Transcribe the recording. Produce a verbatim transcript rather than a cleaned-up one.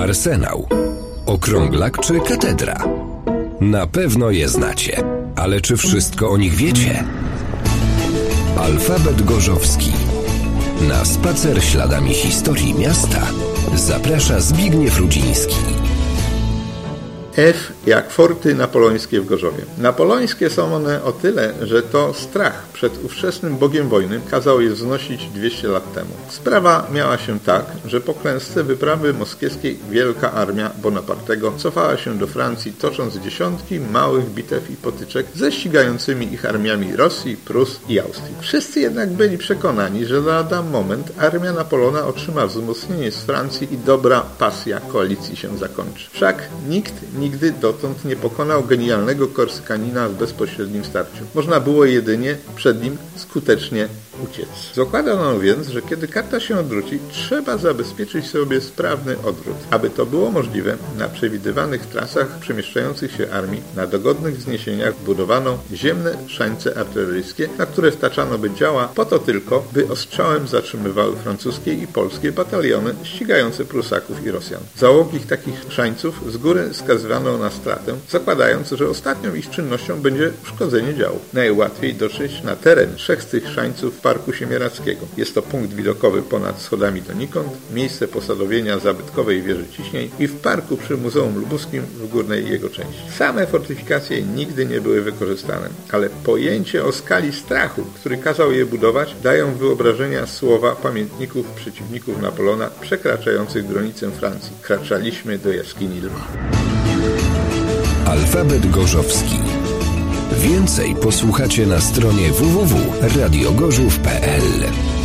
Arsenał, okrąglak czy katedra? Na pewno je znacie, ale czy wszystko o nich wiecie? Alfabet Gorzowski. Na spacer śladami historii miasta zaprasza Zbigniew Rudziński. F jak forty napoleońskie w Gorzowie. Napoleońskie są one o tyle, że to strach przed ówczesnym bogiem wojny kazał je wznosić dwieście lat temu. Sprawa miała się tak, że po klęsce wyprawy moskiewskiej wielka armia Bonapartego cofała się do Francji, tocząc dziesiątki małych bitew i potyczek ze ścigającymi ich armiami Rosji, Prus i Austrii. Wszyscy jednak byli przekonani, że lada moment armia Napoleona otrzyma wzmocnienie z Francji i dobra pasja koalicji się zakończy. Wszak nikt nigdy dotąd nie pokonał genialnego Korsykanina w bezpośrednim starciu. Można było jedynie przed nim skutecznie uciec. Zakładano więc, że kiedy karta się odwróci, trzeba zabezpieczyć sobie sprawny odwrót. Aby to było możliwe, na przewidywanych trasach przemieszczających się armii na dogodnych wzniesieniach budowano ziemne szańce artyleryjskie, na które wtaczano by działa po to tylko, by ostrzałem zatrzymywały francuskie i polskie bataliony ścigające Prusaków i Rosjan. Załogi takich szańców z góry skazywano na stratę, zakładając, że ostatnią ich czynnością będzie uszkodzenie działu. Najłatwiej dotrzeć na teren trzech z tych szańców Parku Siemierackiego. Jest to punkt widokowy ponad schodami donikąd, miejsce posadowienia zabytkowej wieży ciśnień i w parku przy Muzeum Lubuskim w górnej jego części. Same fortyfikacje nigdy nie były wykorzystane, ale pojęcie o skali strachu, który kazał je budować, dają wyobrażenia słowa pamiętników przeciwników Napoleona przekraczających granicę Francji. Kraczaliśmy do jaskini lwa. Alfabet Gorzowski. Więcej posłuchacie na stronie w w w kropka radio gorzów kropka p l.